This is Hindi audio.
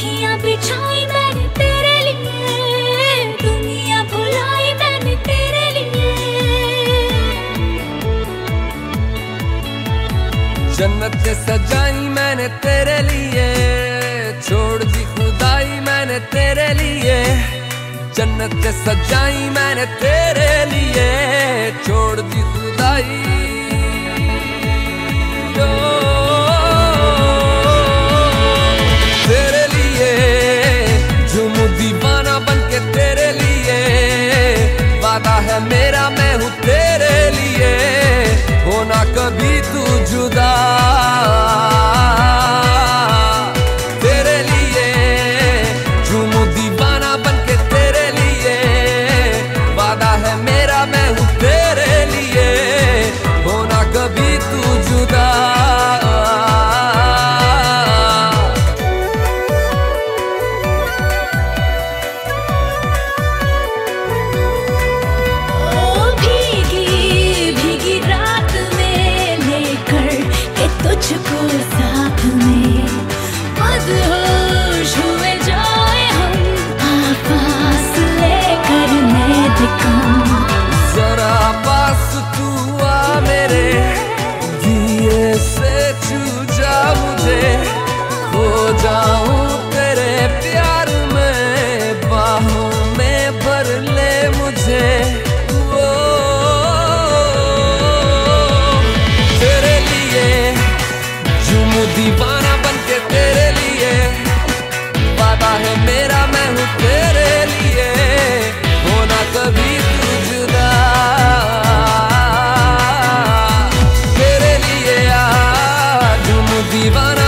अखियां बिछाई मैंने तेरे लिए, दुनिया भुलाई मैंने तेरे लिए। जन्नत सजाई मैंने तेरे लिए, छोड़ दी खुदाई मैंने तेरे लिए। जन्नत सजाई मैंने तेरे लिए, छोड़ दी खुदाई। तेरे लिए झूमूं दीवाना बनके तेरे लिए, वादा है मेरा मैं हूँ तेरे लिए, होना कभी तू जुदा। तेरे लिए झूमूं दीवाना बनके तेरे लिए, वादा है मेरा मैं हूँ तेरे लिए, होना कभी तू जुदा। तुझको साथ में मदहोश हुए जाए हम, आवाज लेकर मैं दिखाऊं। जरा पास तू आ मेरे दिए से छू जा मुझे, खो जाऊं तेरे प्यार में, बाहों में भर ले मुझे। दीवाना बनके तेरे लिए, वादा है मेरा मैं हूँ तेरे लिए, होना कभी तू जुदा। तेरे लिए झूमूं दीवाना